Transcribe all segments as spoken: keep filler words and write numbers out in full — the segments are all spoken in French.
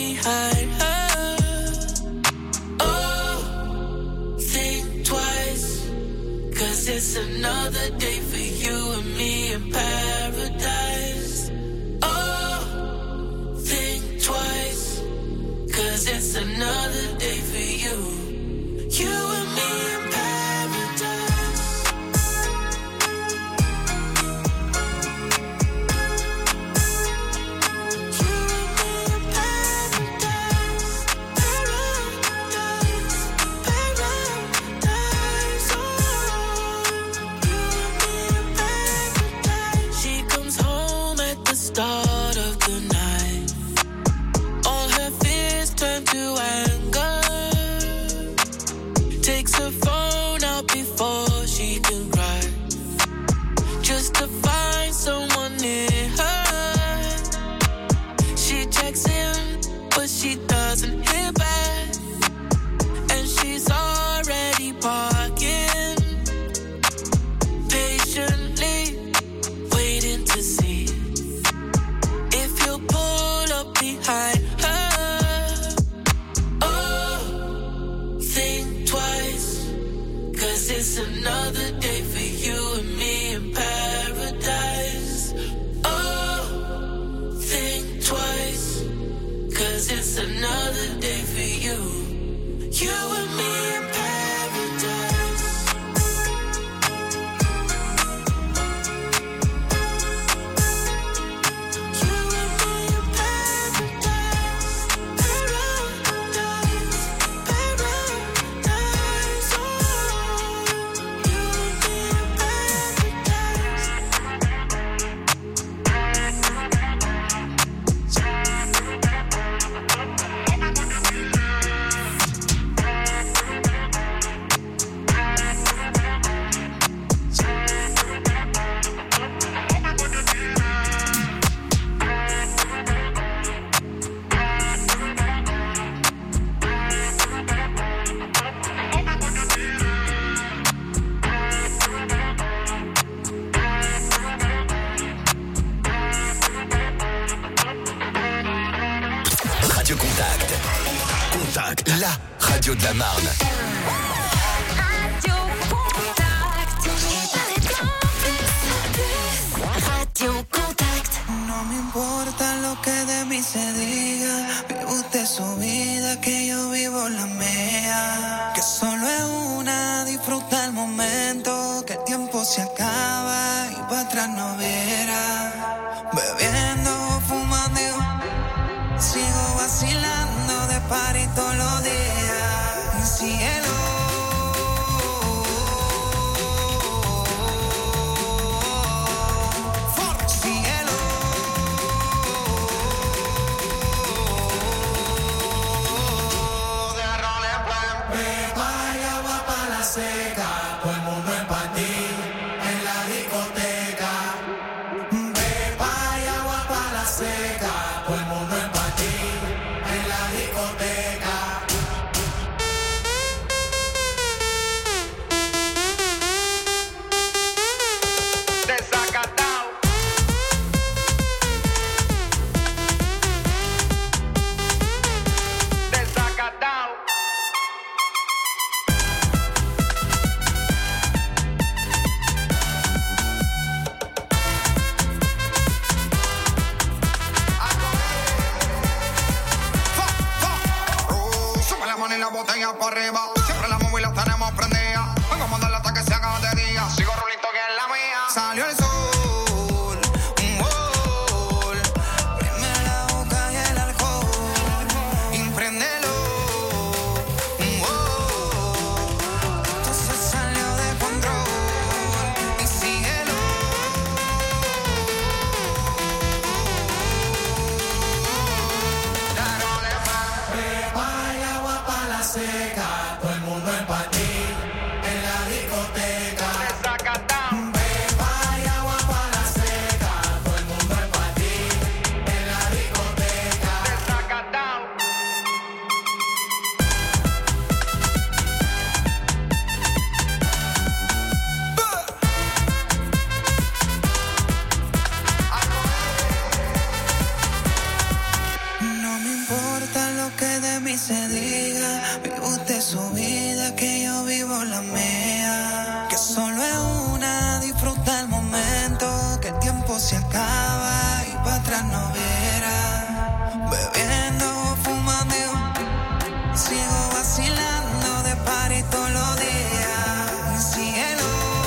behind her. Oh, think twice, cause it's another day for you and me in paradise. Oh, think twice, cause it's another day for you. You and me in paradise. Start of the night, all her fears turn to anger. Takes her phone out before she can cry, just to find someone near her. She checks in, but she doesn't hear back, and she's already parking, patiently waiting to see pull up behind her. Oh, think twice, cause it's another day for you and me in paradise. Oh, think twice, cause it's another day for you. You and me in paradise. La radio de la Marne. Radio Contact. Radio Contact. No me importa lo que de mí se diga. Vive usted su vida, que yo vivo la mía. Que solo es una, disfruta el momento. Que el tiempo se acaba y para atrás no verá. Bebiendo, fumando, sigo vacilando de party todos los días. Cielo. Para arriba, siempre las móviles tenemos prendidas. Vengo a mandarla hasta que se haga de día. Sigo rulito que es la mía. Salió el sol, un gol. Prime la boca y el alcohol. Impréndelo, un gol. Entonces salió de control. Y síguelo. Prepara el agua para la seca. Todo el mundo en patí. mí se diga. Vive usted su vida, que yo vivo la mía. Que solo es una, disfruta el momento. Que el tiempo se acaba y para atrás no verá. Bebiendo, fumando, sigo vacilando de party todos los días. Cielo.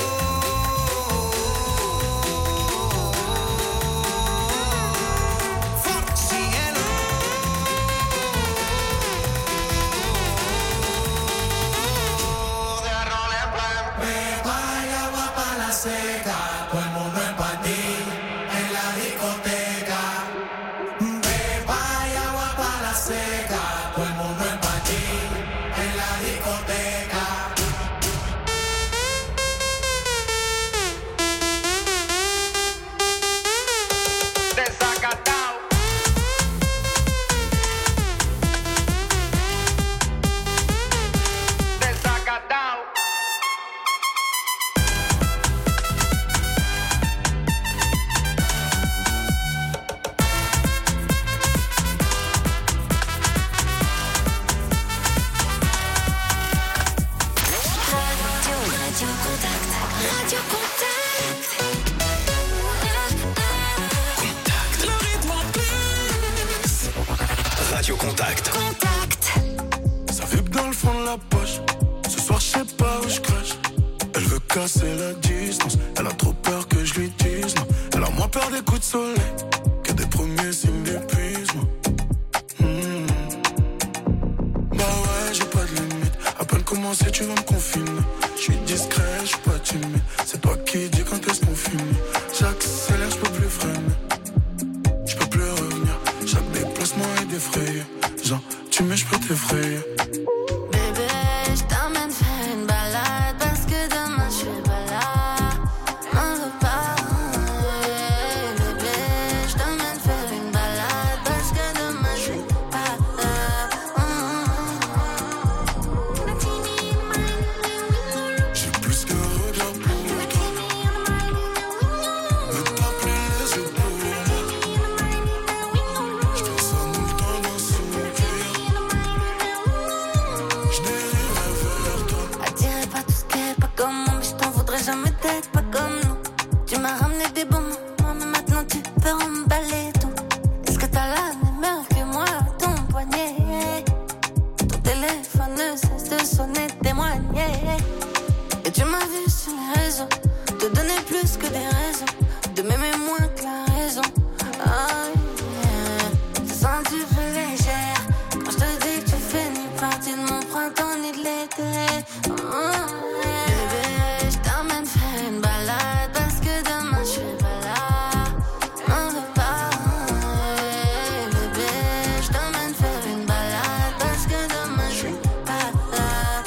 Contact. Contact. Ça vibre dans le fond de la poche. Ce soir, je sais pas où je crache. Elle veut casser la distance. Elle a trop peur que je lui dise non. Elle a moins peur des coups de soleil que des premiers signes d'épuisement. Mmh. Bah ouais, j'ai pas de limite. À peine commencé, tu vas me confiner. Je suis discret, je suis pas timide. C'est toi qui dis quand est-ce qu'on finit. J'accélère, je peux plus freiner. Je peux plus revenir. Chaque déplacement est défrayé. Genre, tu mets, je peux t'effrayer. Bébé, je t'emmène faire une balade parce que demain je suis pas là. M'en veux pas. Bébé, je t'emmène faire une balade parce que demain je suis pas là. J'ai plus qu'un regard pour toi. Ne t'as plus les yeux pour moi. Je pense à nous le temps d'un soupir. Je dériverai vers toi. Attiré par tout ce qui est pas comme moi, mais je t'en voudrais jamais d'être pas comme nous. Tu m'as ramené des bons moments, mais maintenant tu peux emballer tout. Est-ce que t'as la même heure que moi à ton poignet? Ton téléphone ne cesse de sonner, témoigner. Et tu m'as vu sur les réseaux, te donner plus que des raisons, de m'aimer moins que la raison. Oh yeah, te sens tu fais légère quand je te dis que tu fais ni partie de mon printemps ni de l'été. Oh yeah. Bébé, je t'emmène faire une balade parce que demain je suis pas là. M'en veux pas. Bébé, je t'emmène faire une balade parce que demain je suis pas là.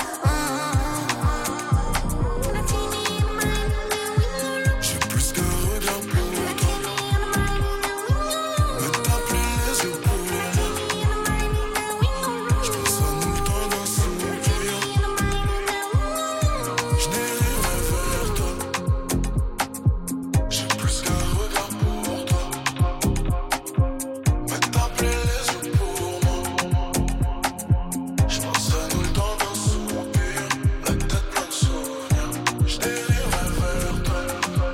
J'ai plus qu'un regard pour toi. Ne t'as plus les yeux pour moi. Je pense à nous le temps d'un soupir. Je dériverai vers toi. J'ai plus qu'un regard pour toi. Ne t'as plus les yeux pour moi. Je pense à nous le temps d'un soupir. La tête pleine de souvenirs. Je dériverai vers toi.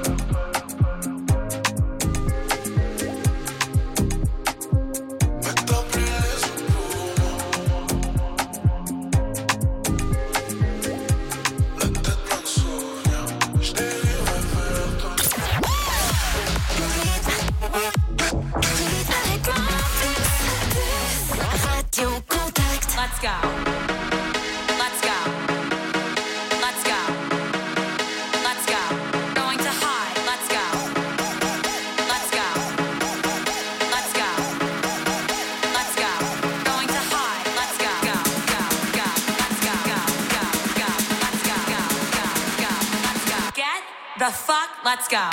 Ne t'as plus les yeux pour moi. La tête pleine de souvenirs. Je dériverai vers toi. Radio Contact. Let's go. Let's go. Let's go. Let's go. Going to high. Let's go. Let's go. Let's go. Let's go. Going to high. Let's go. Go. Go. Go. Let's go. Go. Go. Go. Let's go. Go. Go. Go. Let's go. Get the fuck. Let's go.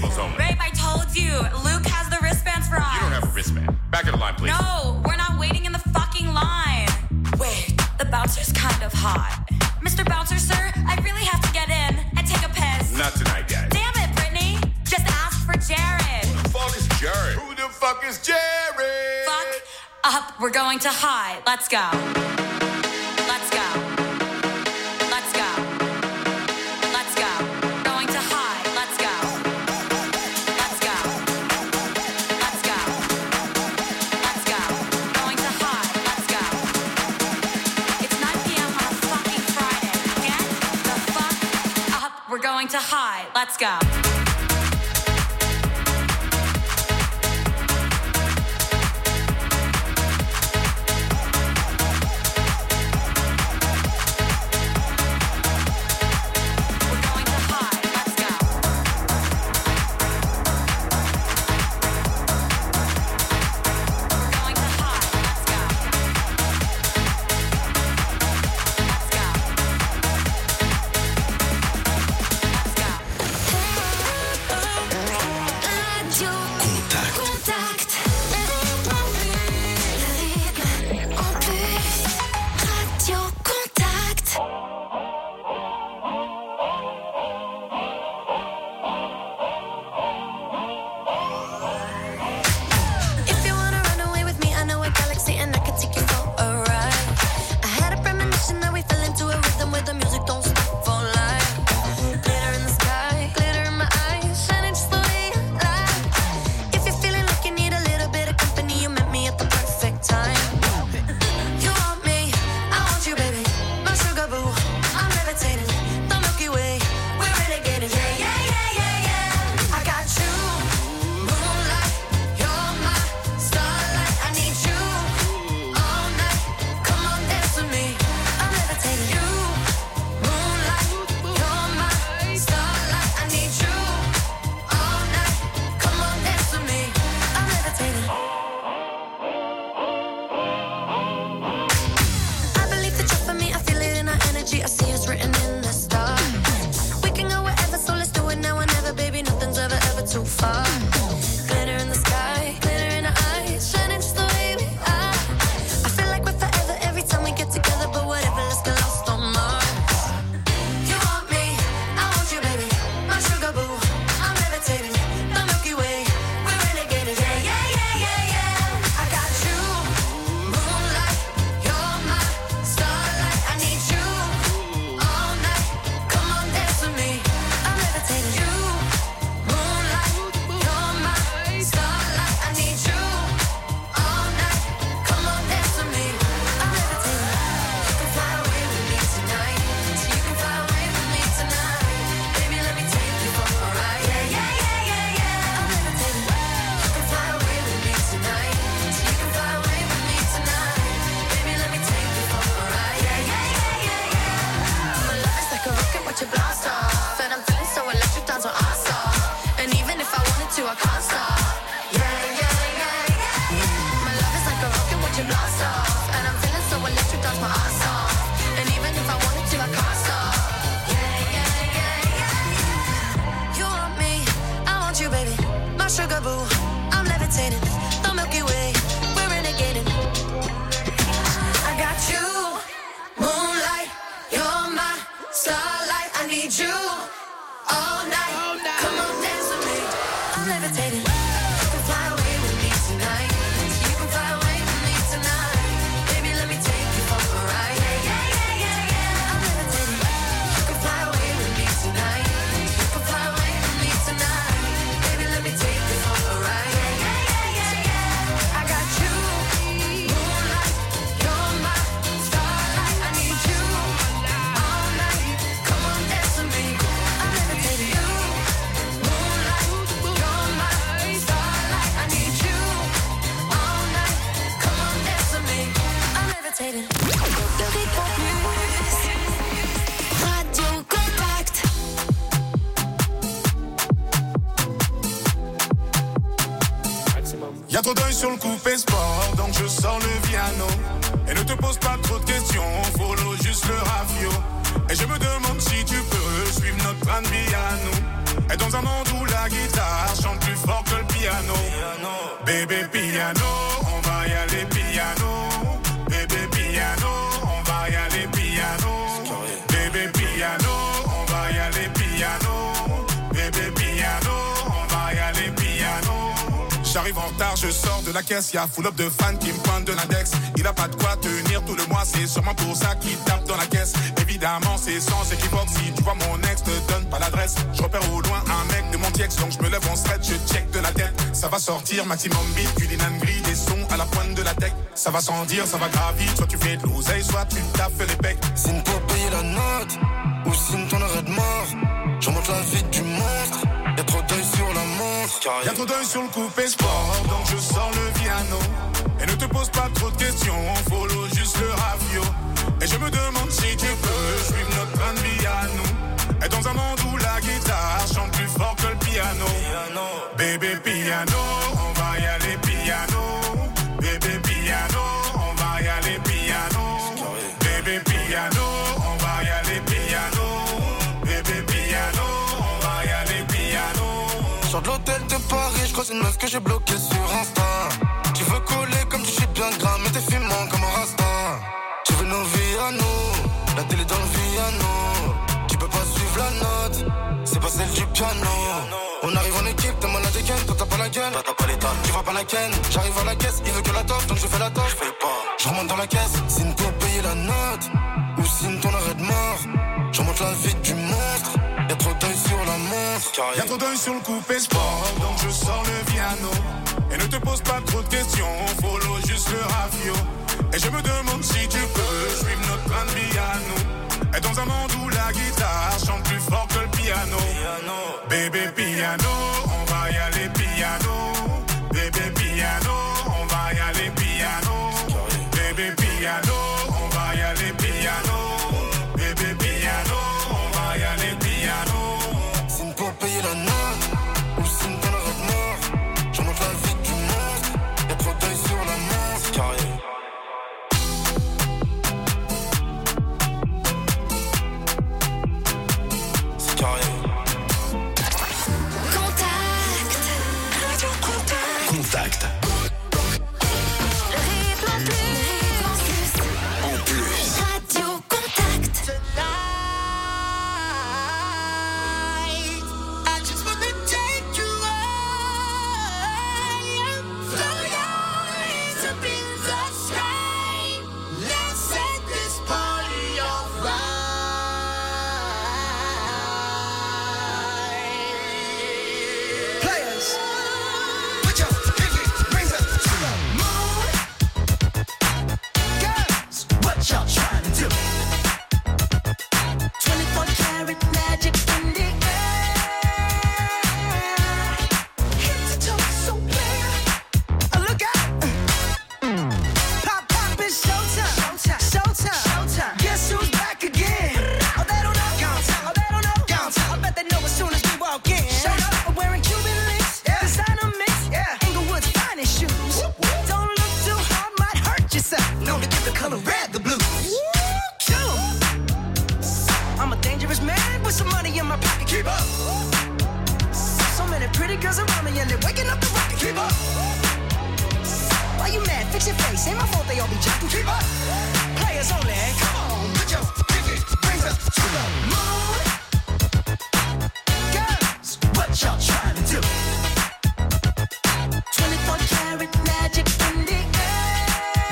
phones only. Babe, I told you. Luke has the wristbands for us. You don't have a wristband. Back of the line, please. No, we're not waiting in the fucking line. Wait, the bouncer's kind of hot. Mister Bouncer, sir, I really have to get in and take a piss. Not tonight, guys. Damn it, Brittany. Just ask for Jared. Who the fuck is Jared? Who the fuck is Jared? Fuck up. We're going to high. Let's go. Let's go. Let's go. Let's go. Going to high. Let's go. Let's go. Let's go. Let's go. Going to high. Let's go. It's nine p.m. on a fucking Friday. Get the fuck up. We're going to high. Let's go. Y'a trop d'œil sur le coupé sport, donc je sors le piano. Et ne te pose pas trop de questions, follow juste le rafio. Et je me demande si tu peux suivre notre plan de vie à nous. Et donc dans un monde où la guitare chante plus fort que le piano. Bébé piano, on va y aller piano. Bébé piano, on va y aller piano. Bébé piano, on va y aller piano. Bébé piano, on va y aller piano. J'arrive en retard, je sors de la caisse, y'a full up de fans qui me pointent de l'index. Il a pas de quoi tenir tout le mois, c'est sûrement pour ça qu'il tape dans la caisse. Évidemment, c'est sans équivoque, si tu vois mon ex, te donne pas l'adresse. Je repère au loin un mec de mon tiex, donc je me lève en stretch, je check de la tête. Ça va sortir, maximum beat, culinane gris, des sons à la pointe de la tech. Ça va sans dire, ça va gravir, soit tu fais de l'oseille, soit tu taffes les pecs. Signe pour payer la note, ou signe ton arrêt de mort. Je remonte la vie du monstre, y'a trop d'œil sur la montre. Y'a trop d'œil sur le coupé sport, donc je sors le piano. Et ne te pose pas trop de questions, on follow juste le ravio. Et je me demande si tu peux suivre notre train de vie à nous. Et dans un monde où la guitare chante plus fort que le piano. Bébé piano, on va y aller piano. Bébé piano, on va y aller piano. Bébé piano, on va y aller piano. Bébé piano, on va y aller piano. Sors de l'hôtel de Paris, je croise une meuf que j'ai bloquée sur Insta. Tu veux coller comme tu chies bien gras, mais t'es fumant comme un rasta. Tu veux nos vies à nous, la télé dans le piano. Tu peux pas suivre la note, c'est pas celle du piano. On arrive en équipe, t'es mal à dégaine, toi t'as pas la gueule, toi t'as pas l'état, tu vas pas la ken. J'arrive à la caisse, il veut que la toffe, donc je fais la toffe. Je fais pas, je remonte dans la caisse, signe pour payer la note, ou signe ton arrêt de mort. Je remonte la vie du monstre, y'a trop d'œil sur la montre. Y'a trop d'œil sur le coupé sport, donc je sors le piano. Et ne te pose pas trop de questions, follow juste le ravio. Et je me demande si tu peux suivre notre train de vie à nous. Et dans un monde où la guitare chante plus fort que le piano. Bébé piano, on va y aller piano. Bébé piano, on va y aller piano. Bébé piano, on va y aller piano. Bébé piano, on va y aller piano. Signe pour payer la note, ou signe ton arrêt de mort. Je remonte la vie du monstre, y'a trop d'œil sur la montre. Carré. Carré. Contact, Radio Contact. Contact. Le rythme en plus, En plus. Radio Contact. I just wanna take you high. Throw your hands up in the sky. Let's set this party on fire. Players, put your pinky rings up to the moon. Girls, what y'all trying to do? twenty-four karat magic in the air. Head to toe so clear. Oh, look out. Pop, pop, it's showtime. Showtime. Showtime. Showtime. Guess who's back again? Oh, they don't know. Oh, they don't know. I bet they know as soon as we walk in. Show up. I'm wearing Cuban links. Yeah. Designer mix. Yeah. Inglewood's finest shoes. Whoop, whoop. Don't look too hard, might hurt yourself. Known to give the color red the blues. Woo! I'm a dangerous man with some money in my pocket. Keep up. So many pretty girls around me and they're waking up the rocket. Keep up. Why you mad? Fix your face. Ain't my fault they all be jacking. Keep up. Players only. Come on, put your pinky rings up to the moon. Girls, what y'all trying to do? twenty-four karat magic in the air.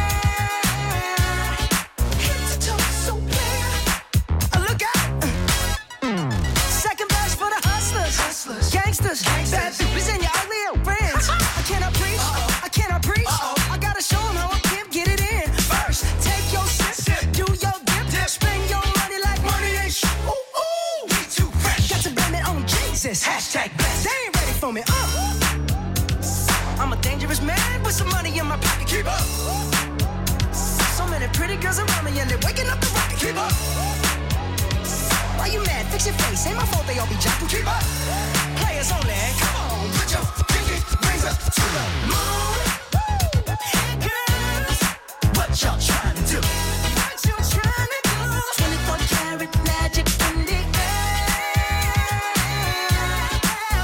Head to toe so clear. Oh, look out. Second verse for the hustlers. Hustlers. Gangsters. Bad bitches and your ugly friends. I cannot preach. I cannot preach. I gotta show them how a pimp get it in. First, take your sip. Do your dip. Spend your money like money ain't shit. Ooh, ooh. We too fresh. Got to blame it on Jesus. Hashtag blessed. They ain't ready for me. Uh. I'm a dangerous man with some money in my pocket. Keep up. So many pretty girls around me and they're waking up the rocket. Keep up. Why you mad? Fix your face. Ain't my fault they all be jacking. Keep up. Players only. Come on, put your pinky rings up to the moon. Girls, what y'all trying to do? What you trying to do? twenty-four karat magic in the air.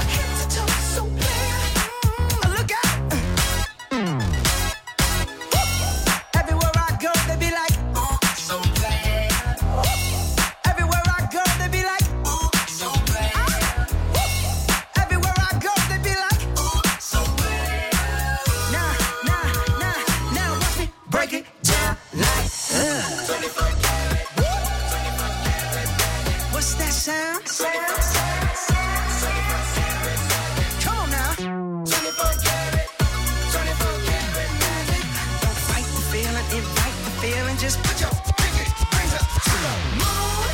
and just put your pinky rings up to the moon.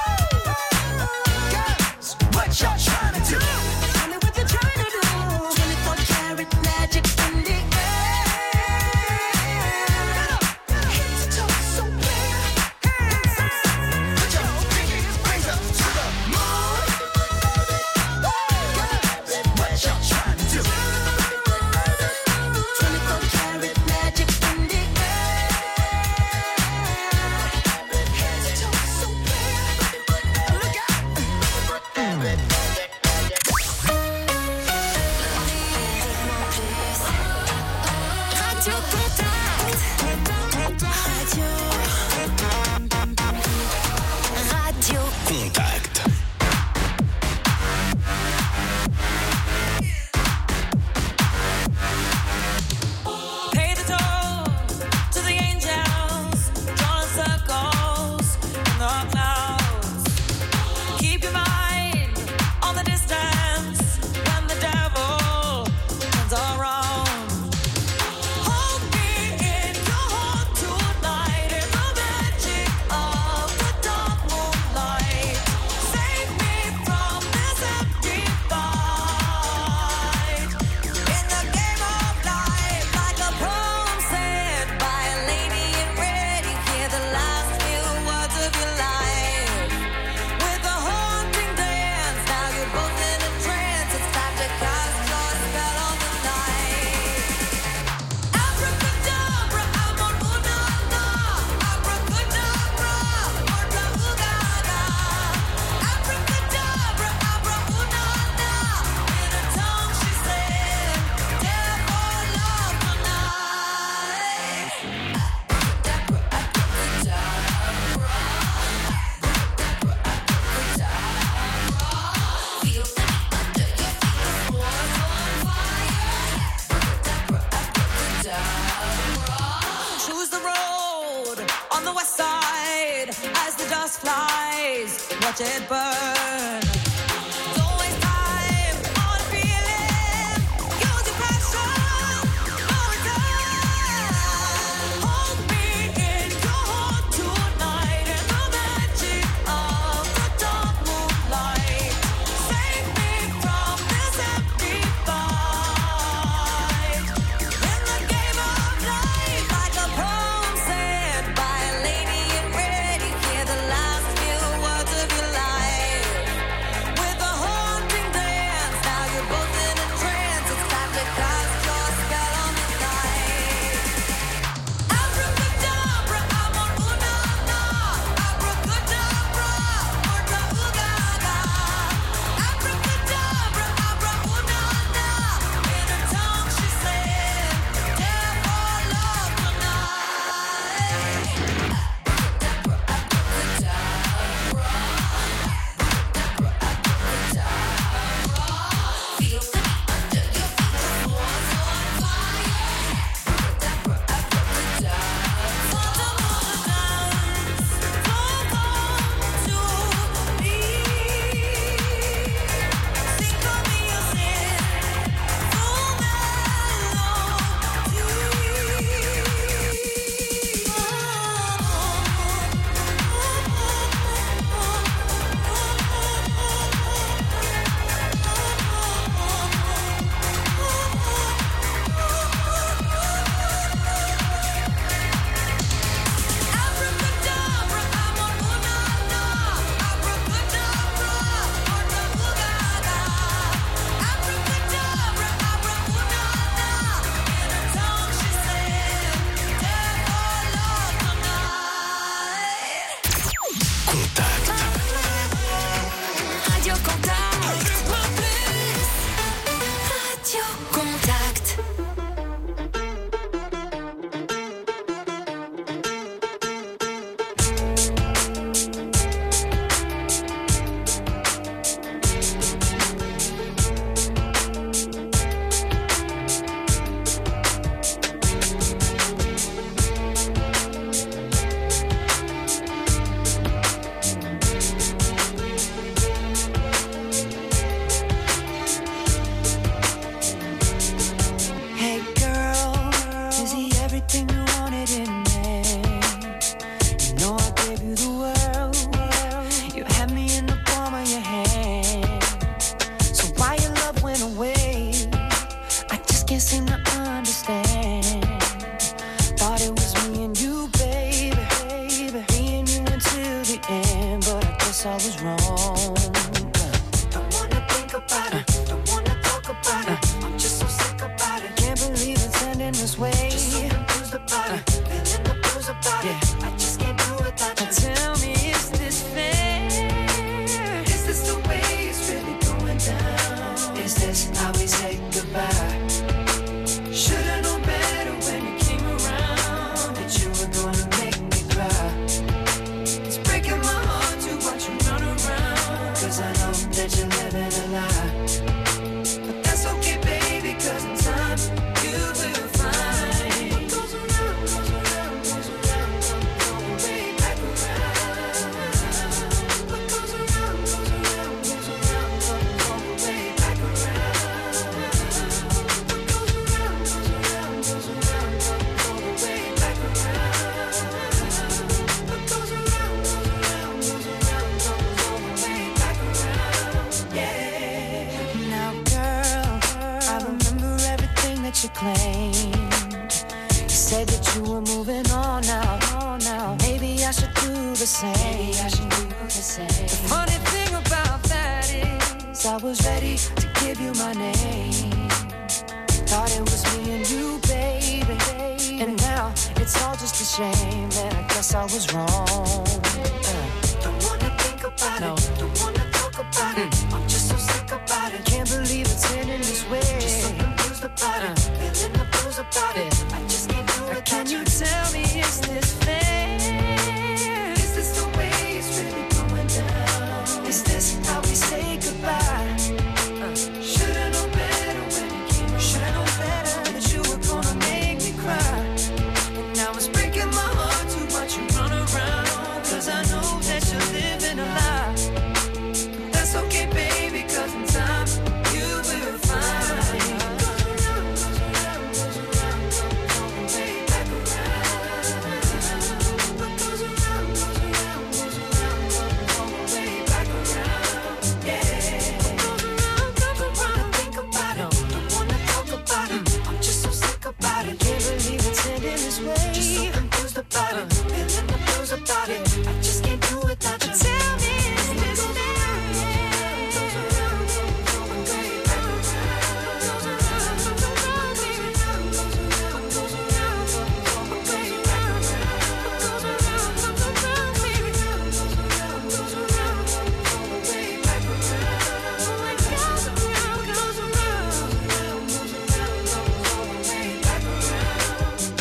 Girls, what y'all trying to do? Tell me what you're trying to do. twenty-four karat magic in the air. Head to toe, so clear. Put your pinky rings up to the moon. Girls, what y'all trying to do? twenty-four karat magic in the air. Head to toe, so clear. Look out. Radio Contact. Radio. Radio. Contact. Pay the toll to the angels, drawing circles in the clouds. Keep your mind on the distance when the devil turns around. Hold me in your heart tonight in the magic of the dark moonlight. Save me from this empty fight. In the game of life, like a poem said by a lady in red, you hear the last few words of your life. With a haunting dance, now you're both in a trance. It's time to cast your spell on the night. Abracadabra, amor una na. Abracadabra, morta ugaga. Abracadabra, abra una na. In a tongue she said, "Death or love tonight." Abracadabra, abracadabra. Feel the under your feet, the floor's on fire. Abracadabra, abracadabra. Choose the road on the west side as the dust flies. Watch it burn. Don't waste time on feeling. Use your passion. No return. Hold me in your heart tonight in the magic of the dark moonlight. Save me from this empty fight. In the game of life, like a poem said by a lady in red, you hear the last few words of your life. guess I was wrong. Don't wanna think about it, don't wanna talk about it. I'm just so sick about it. Can't believe it's ending this way. Just so confused about it, feeling the blues about it. I just can't do without you. Tell me, is this fair? Is this the way it's really going down? Is this how we say goodbye? Should've known better when you came around that you were gonna make me cry. It's breaking my heart to watch you run around, 'cause I know that you're living a lie. But that's okay, baby, 'cause in time you will find what goes around, goes around, goes around, goes way back around. What goes around, goes around, goes around, goes way back around. What goes around, goes around, goes around, goes way back around. What goes around, goes around, goes around, goes way back around. Yeah. Now, girl, I remember everything that you claimed. You said that you were moving on now. Now, maybe I should do the same. Maybe I should do the same. The funny thing about that is, I was ready to give you my name. Thought it was me and you, baby. And now it's all just a shame. And I guess I was wrong. Uh. Don't wanna think about no. it. Don't wanna talk about mm. it. I'm just so sick about it. Can't believe it's ending this way. Just so confused about uh. it. Feeling the blues about yeah. it. I just can't do it. Can you tell me, is this fair? Is this the way it's really going down? Is this how we say goodbye? Uh. Should've known better when you came around. Should've known better that you were gonna make me cry. And now it's breaking my heart to watch you run around, 'cause I know that you're living a lie. But that's okay, baby, 'cause in time you will find what goes around, goes around, goes around, goes way back around. What goes around, goes around, goes around, goes way back around. Yeah. What goes around, goes around. Think about it, don't wanna talk about it. I'm just so sick about it. Can't believe it's ending this way. Just so confused about it, feeling the blues about it. I just can't do it without you. Tell me, is this fair? Goes around, goes way back around. Goes around, goes around, goes around, goes around, goes around, goes way back around. Goes around, goes around, baby. Goes around, goes around, goes way back around. Goes around, goes around, goes around, goes way back around.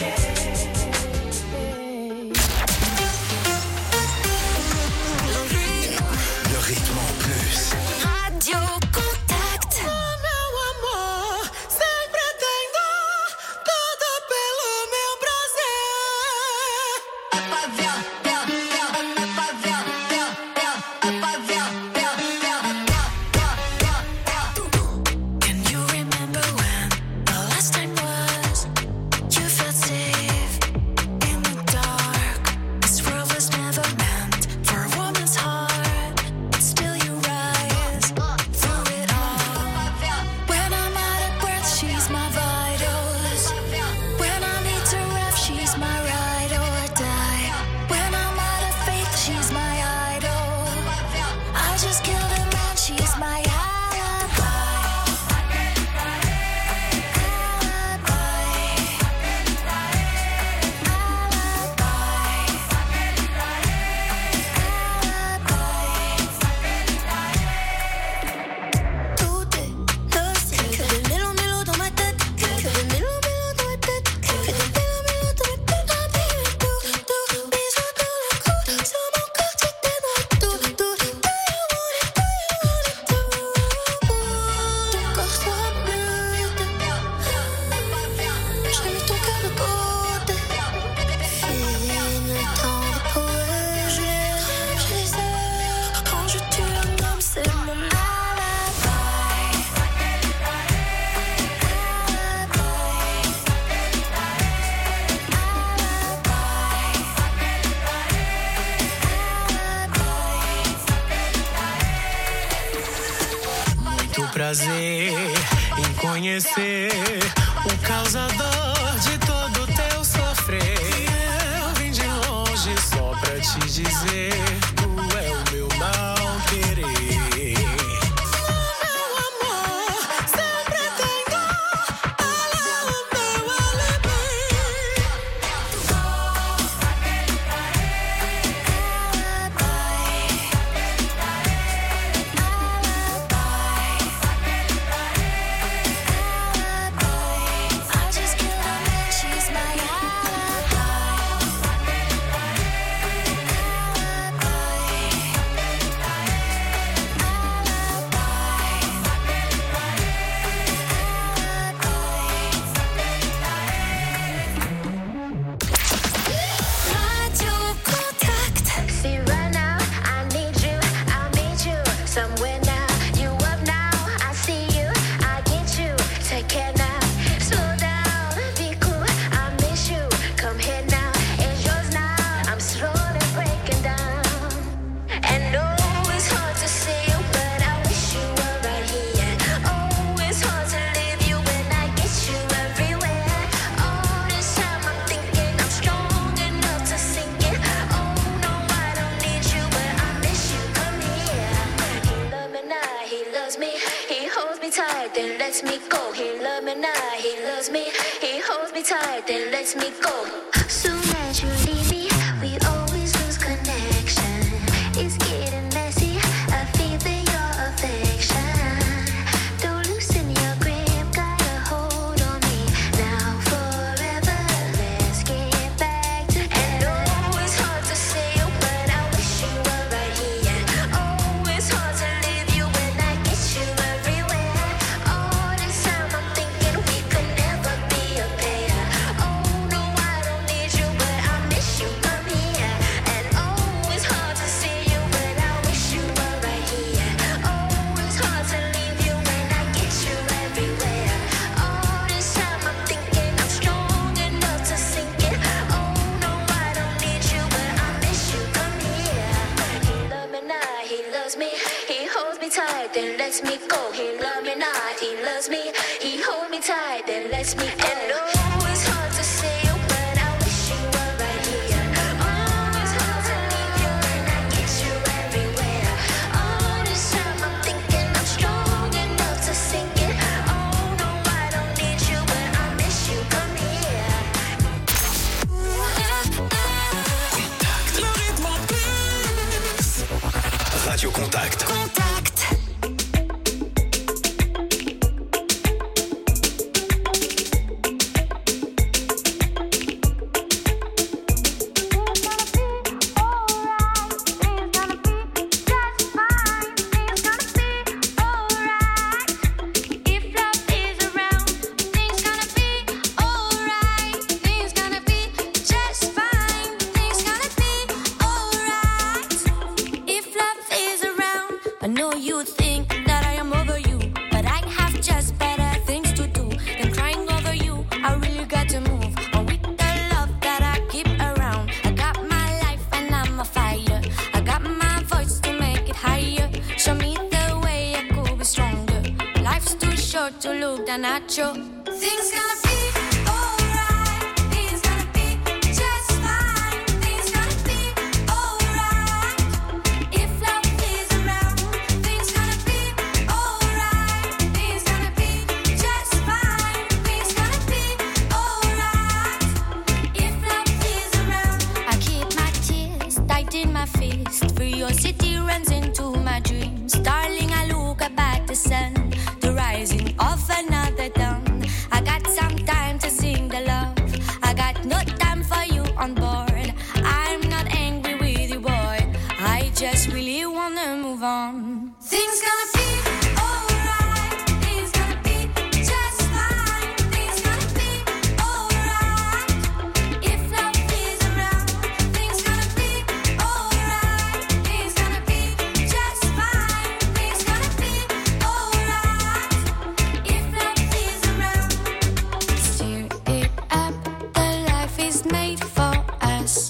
Le rythme en plus. Radio Contact. Meu amor, sempre tenho tudo pelo meu prazer. É pavel, pel, pel, é pavel, pel, pel, é pavel, pel, pel, pel, pel, pel. Can you remember when the last time was? You felt safe in the dark. This world was never meant for a woman's heart, but still you rise through it all. When I'm out of breath, she's my vitals. When I need to ref, she's my ride or die. When I'm out of faith, she's my idol. I just killed a man, she's my alibi. Tout est lost, que des mélos mélos dans ma tête, que des mélos mélos dans ma tête, que des mélos mélos dans ma tête. Ah baby, tout, tout, bisous dans le cou, sur mon corps tu t'es dans tout, tout, do you want it, do you want it, do. Ton corps sera bleu, j'ai mis ton cœur de côté. Fini le temps de courir, je les rêve, je les heures. Quand je tue un homme, c'est mon alibi. Muito prazer em conhecer o causador de todo teu sofrer. Eu vim de longe só pra te dizer, tu é o meu mal. tight, then lets me go. He loves me now, he loves me. He holds me tight, then lets me go. Soon as you leave me, we always lose connection. It's getting messy, I feel that your affection. Don't loosen your grip, got a hold on me. Now forever, let's get back together. And oh, it's hard to say it, but I wish you were right here. Oh, it's hard to leave you when I get you everywhere. All this time I'm thinking we could never be a pair. Oh no, I don't need you, but I miss you, come here. And oh, it's hard to see you, but I wish you were right here. Oh, it's hard to leave you when I get you everywhere. All this time I'm thinking I'm strong enough to sink it. Oh no, I don't need you, but I miss you, come here. He loves me now, he loves me. He holds me tight, then lets me go. He loves me now, he loves me. He holds me tight, then lets me go. And oh, it's hard to say it, but I wish you were right here. Oh, it's hard to leave you when I get you everywhere. All this time I'm thinking I'm strong enough to sink it. Oh no, I don't need you, but I miss you, come here. Le rythme en plus. Radio Contact. Contact. I know you think that I am over you, but I have just better things to do than crying over you. I really got to move on with the love that I keep around. I got my life and I'm a fighter. I got my voice to make it higher. Show me the way I could be stronger. Life's too short to look down at you. Things gonna be alright. Things gonna be just fine. Things gonna be alright. If love is around, things gonna be alright. Things gonna be just fine. Things gonna be alright. If love is around, I keep my tears tight in my fist. Curiosity runs into my dreams. Darling, I look up at the sun, the rising of another dawn. I got some time to sing the love. I got no time for you on board. I'm not angry with you, boy. I just really wanna move on. Things gonna be alright. Things gonna be just fine. Things gonna be alright. If love is around, things gonna be alright. Things gonna be just fine. Things gonna be alright. If love is around, steer it up. The life is made for us.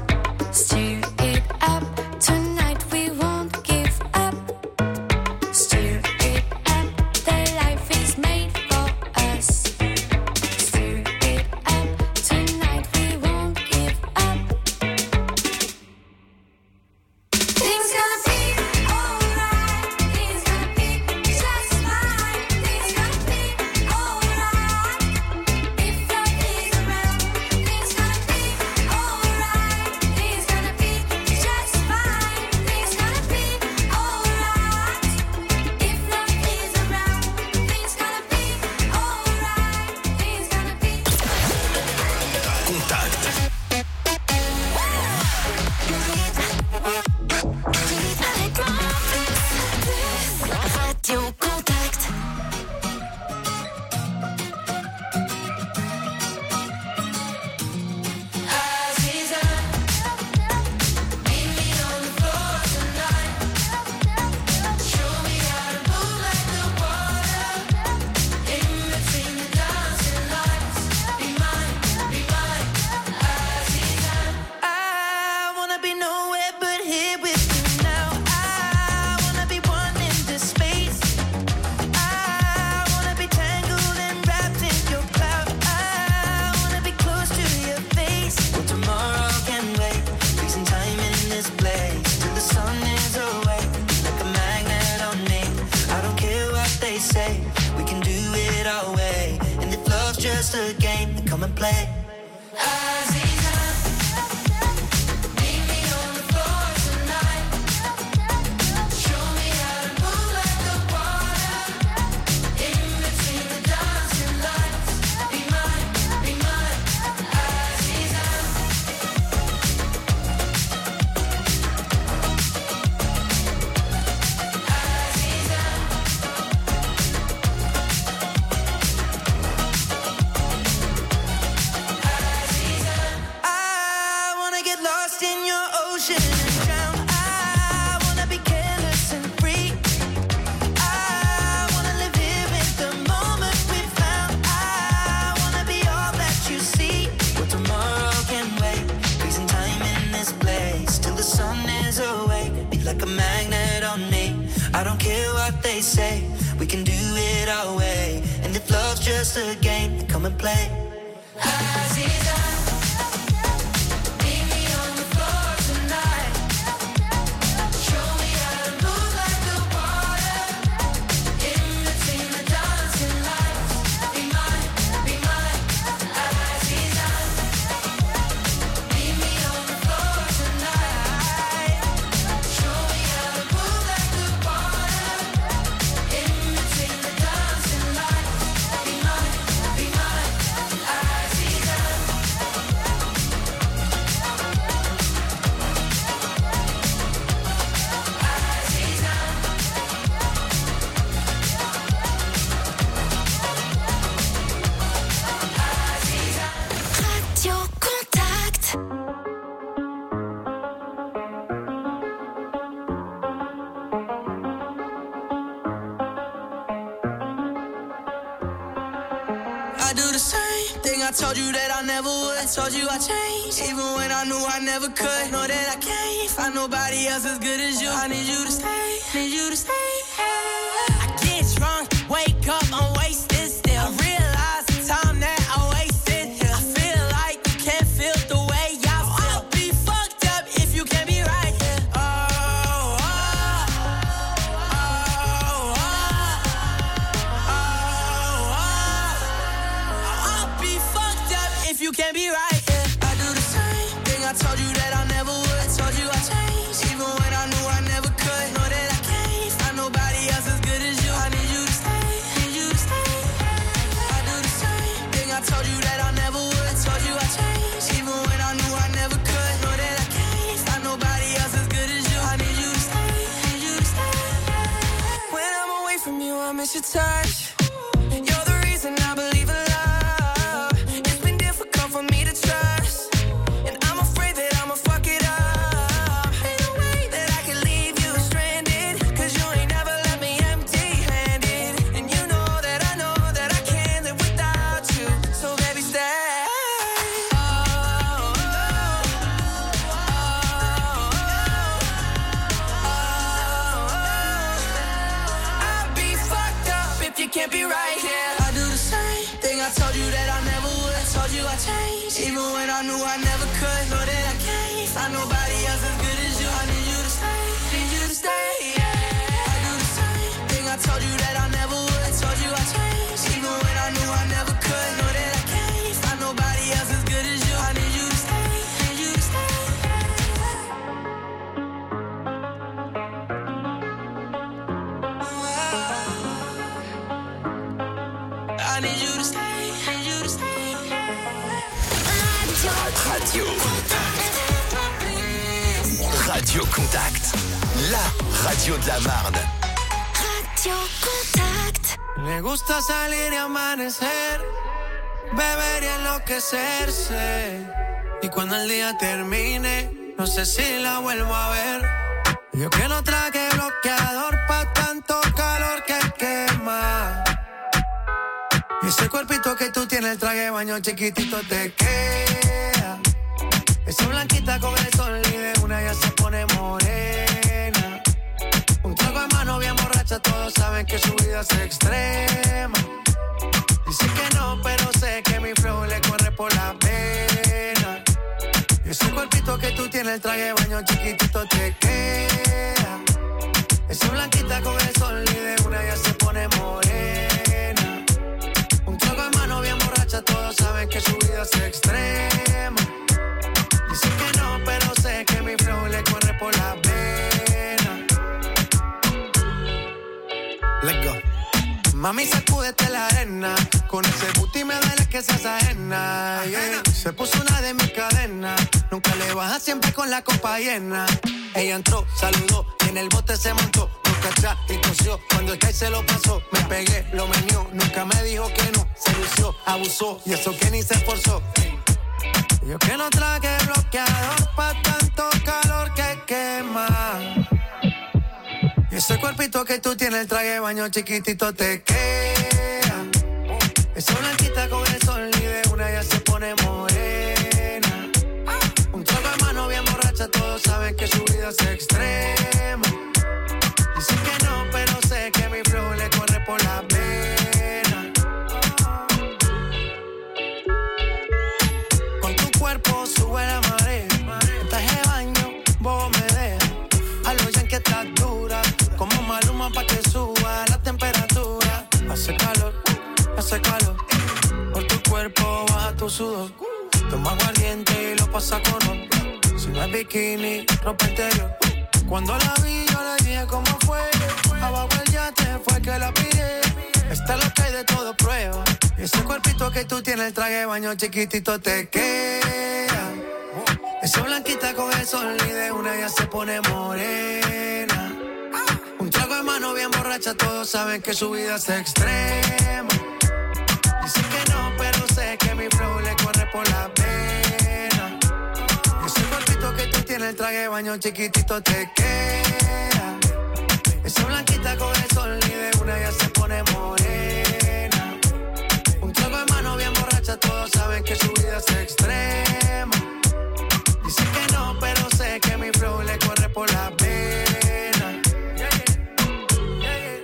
Steer it up. Tonight we won't give up. Steer it up. The life is made for us. Steer it up. Tonight we won't give up. Things gonna be alright. Things gonna be just fine. Things gonna be alright. If love is around, things gonna be alright. Things gonna be just fine. Things gonna be alright. If love is around, things gonna be alright. Things gonna be. Contact. Radio Contact. I wanna be nowhere but here with you now. I wanna be one in this space. I wanna be tangled and wrapped in your cloud. I wanna be close to your face. Well, tomorrow can wait. Freezing time in this place till the sun is away. Like a magnet on me. I don't care what they say. We can just a game, then come and play. Aziza, meet me on the floor tonight. Show me how to move like the water. In between the dancing lights. Be mine, be mine, Aziza. They say we can do it our way, and if love's just a game, then come and play. Aziza, meet me on the floor tonight. Show me how to move like the water. In between the dancing lights. Be mine, be mine, Aziza. Meet me on the floor tonight. Show me how to move like the water. I told you that I never would. I told you I changed, even when I knew I never could. Know that I can't find nobody else as good as you. I need you to stay, need you to stay. I get drunk, wake up, I'm wasted still. I realize the time that I wasted here. I feel like you can't feel the way I feel. I'll be fucked up if you can't be right here. Oh, oh, oh, oh, oh, oh, oh. I'll be fucked up if you can't be right here. I do the same thing I told you that I never would. I told you I changed, even when I knew I never could. Know that I can't find nobody else as good as you. I need you to stay, need you to stay. I do the same thing I told you that I never would. I told you I changed, even when I knew I never could. Know that I can't find nobody else as good as you. I need you to stay, need you to stay. When I'm away from you, I miss your touch. You're the reason I believe in love. It's been difficult for me to trust, and I'm afraid that I'ma fuck it up. Ain't no way that I can leave you stranded, cause you ain't never left me empty-handed. And you know that I know that I can't live without you. So baby, stay. Oh, oh, oh, oh, oh. I'll be fucked up if you can't be right here. I do the same thing I told you that I never would. I told you I changed, even when I knew I never could. Know that I can't find nobody else as good as you. I need you to stay, need you to stay. Yeah. I do the same thing I told you that I never would. I told you I changed, even when I knew I never could. Know that I can't find nobody else as good as you. I need you to stay, need you to stay. I need you to stay, need you to stay. Radio Contact. Radio Contact. La radio de la Marne. Radio Contact. Le gusta salir y amanecer, beber y enloquecerse. Y cuando el día termine, no sé si la vuelvo a ver. Yo que no traje bloqueador pa' tanto calor que quema. Y ese cuerpito que tú tienes, el traje de baño chiquitito te queda. Esa blanquita con el sol y de una ya se pone morena. Un trago en mano bien borracha, todos saben que su vida es extrema. Dice que no, pero sé que mi flow le corre por la pena. Y ese cuerpito que tú tienes, el traje de baño chiquitito te queda. Esa blanquita con el sol y de una ya se pone morena. Un trago en mano bien borracha, todos extremo. Dicen que no, pero sé que mi flow le corre por la vena. Let's go. Mami, sacúdete la arena. Con ese booty me duele que seas ajena, yeah. Se puso una de mis cadenas. Nunca le baja, siempre con la copa llena. Ella entró, saludó y en el bote se montó. Nunca atrás y tosió. Cuando el Sky se lo pasó, me pegué, lo menió. Nunca me dijo que no, se lució, abusó. Y eso que ni se esforzó. Yo que no traje bloqueador pa' tanto calor que quema. Y ese cuerpito que tú tienes, el traje de baño chiquitito te queda. Esa blanquita con el sol y de una ya se pone morena. Un trago de mano bien borracha, todos saben que su vida es extrema. Dicen que no, pero sé que mi flow le corre por la vena. Con tu cuerpo sube la marea. En traje de baño, vos me dejas. A lo ya que estás dura. Como Maluma pa' que suba la temperatura. Hace calor, hace calor. Por tu cuerpo baja tu sudor. Toma aguardiente y lo pasa con ron. Si no es bikini, ropa interior. Cuando la vi yo le dije cómo fue. Abajo el yate fue que la pide. Está lo que hay de todo prueba. Y ese cuerpito que tú tienes, el traje de baño chiquitito te queda. Esa blanquita con el sol y de una ya se pone morena. Un trago de mano bien borracha, todos saben que su vida es extrema. Dicen que no, pero sé que mi flow le corre por la pena. Ese cuerpito que tú tienes, el traje de baño chiquitito te queda. Esa blanquita con el sol y de una ya se pone morena. Un trago de mano bien borracha, todos saben que su vida es extrema. Dicen que no, pero sé que mi flow le corre por la pena. Yeah, yeah. Yeah, yeah.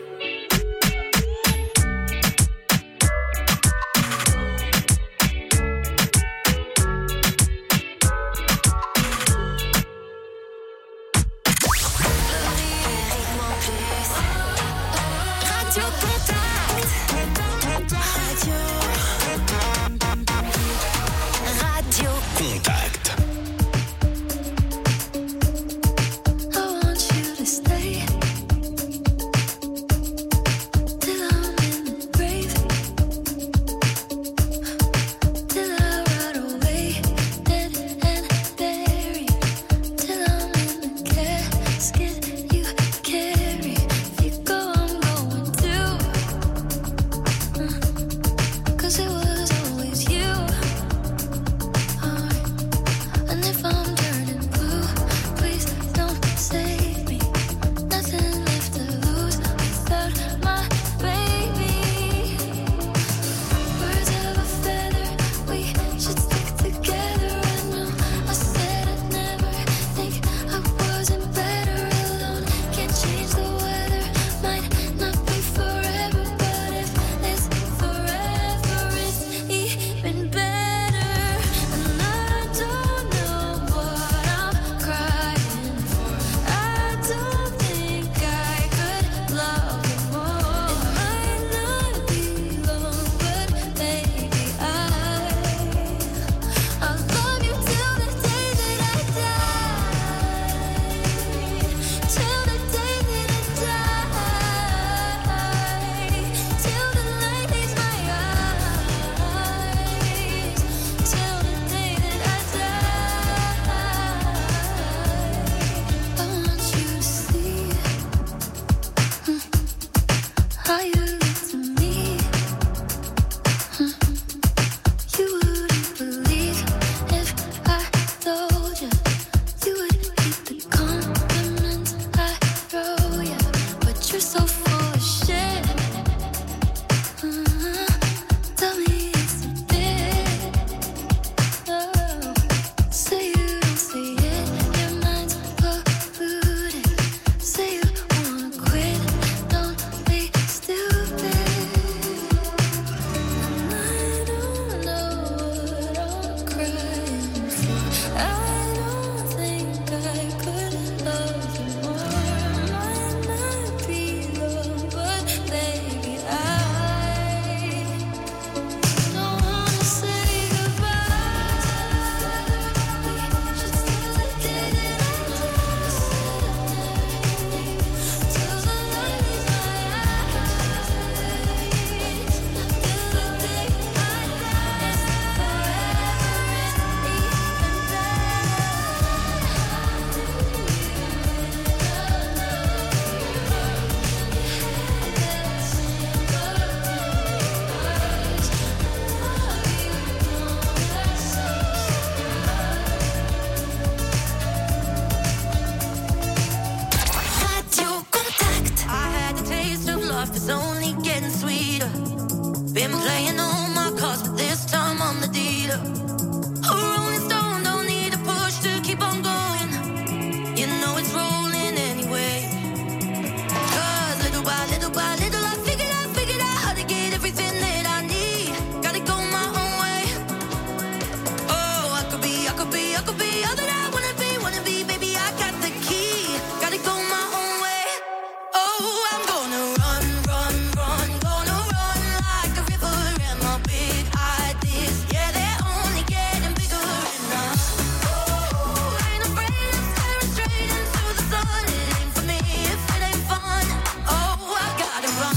Radio Contact. Radio. Radio Contact. I want you to stay till I'm in the grave, till I ride away, dead and buried, till I'm in the casket you carry. If you go, I'm going too. paying all my costs, but this time I'm the dealer. A rolling stone, don't need a push to keep on going. You know it's rolling anyway. Cause little by little by little I figured out, figured out how to get everything that I need. Gotta go my own way. Oh, I could be, I could be, I could be all that I wanna be, wanna be, baby, I got the key. Gotta go my own way. Oh, I'm gonna run, run, run, gonna run like a river. And my big ideas, yeah, they're only getting bigger. And I, oh, ain't afraid of staring straight into the sun. It ain't for me if it ain't fun. Oh, I gotta run.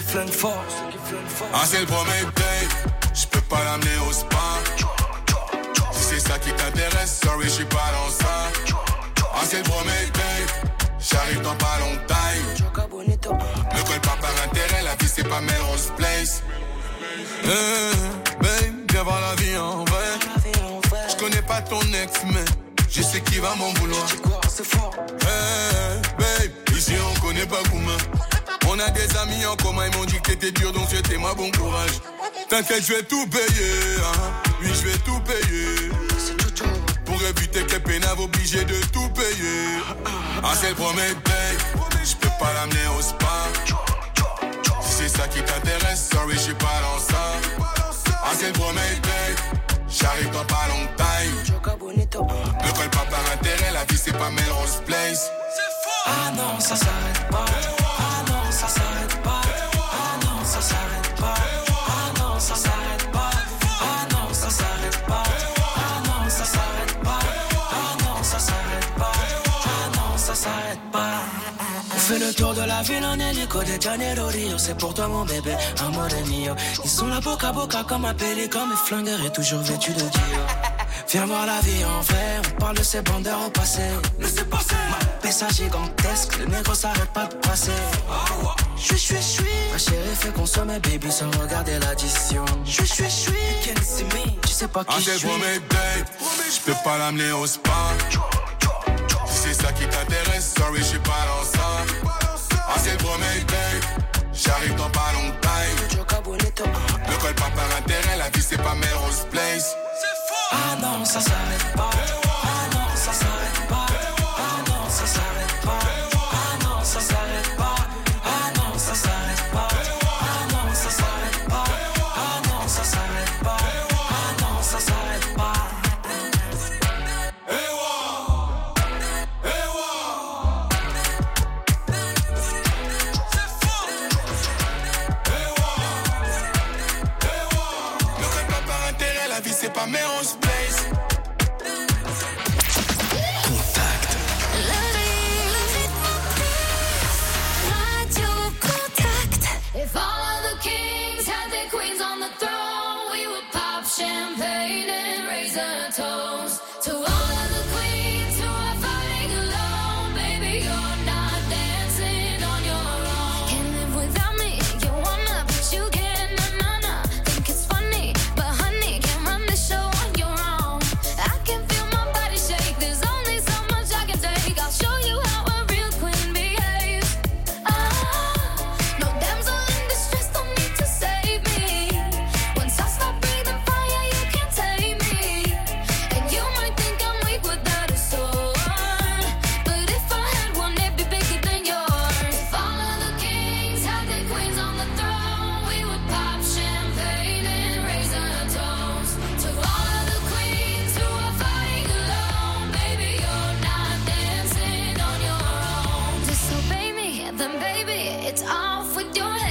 flingue fort. Ah, c'est le premier date, j'peux pas l'amener au spa. Si c'est ça qui t'intéresse, sorry, j'suis pas dans ça. Ah, c'est le premier date, j'arrive dans pas longtemps. Ne colle pas par intérêt, la vie c'est pas Melrose Place. Hey, babe, viens voir la vie en vrai. J'connais pas ton ex, mais je sais qui va m'en vouloir. Hey, babe, ici on connaît pas commun. On a des amis en commun, ils m'ont dit que t'étais dur, donc souhaitez-moi bon courage. T'inquiète, je vais tout payer, hein. Oui, je vais tout payer. Pour éviter que pénave obligé de tout payer. Ah, c'est le premier date, je peux pas l'amener au spa. Si c'est ça qui t'intéresse, sorry, je suis pas dans ça. Ah, c'est le premier date, j'arrive dans pas longtemps. Ne colle pas par intérêt, la vie c'est pas Melrose Place. Ah non, ça s'arrête pas. Ah non, ça s'arrête pas. Ah non, ça s'arrête pas. Ah non, ça s'arrête pas. Ah non, ça s'arrête pas. Ah non, ça s'arrête pas. Ah non, ça s'arrête pas. Ah non, ça s'arrête pas. On fait le tour de la ville en hélico de Janeiro Rio. C'est pour toi mon bébé, amore mio. Ils sont là boca à boca comme un pélican. Mes flingueurs est toujours vêtu de Dior. Viens voir la vie en vrai, on parle de ces bandeurs au passé. Laissez passer. Ma pessa gigantesque, le négro s'arrête pas de passer. J'suis, j'suis, j'suis. Ma chérie fait consommer baby sans regarder l'addition. J'suis, j'suis, j'suis. Tu sais pas qui ah, j'suis. c'est le premier date, j'peux pas l'amener au spa. Si c'est ça qui t'intéresse, sorry, j'suis pas dans ça. Ah, c'est le premier date, j'arrive dans pas longtemps. Ne colle pas par intérêt, la vie c'est pas Melrose Place. Ah non, ça s'arrête pas. Ah non, ça s'arrête pas. Ah non, ça s'arrête pas. Ah non, ça s'arrête pas. Ah non, ça s'arrête pas. Ah non, ça s'arrête pas. Ah non, ça s'arrête pas. Ah non, ça s'arrête pas. Ne colle pas par intérêt, la vie c'est pas Melrose Place. If all of the kings had their queens on the throne, we would pop champagne and raise a toast to all of the queens who are fighting alone. Baby, you're not dancing on your own. Can't live without me, you wanna, but you can't, nah, nah, nah. Think it's funny, but honey, can't run the show on your own. I can feel my body shake, there's only so much I can take. I'll show you how a real queen behaves. Ah, no damsel in distress, don't need to save me. Once I stop breathing fire, you can't tame me. And you might think I'm weak without a sword, but if I had one, it'd be bigger than yours. If all of the kings had their queens on the throne, we would pop champagne and raise a toast to all of the queens who are fighting alone. Baby, you're not dancing on your own. Disobey me, then baby, it's off with your head.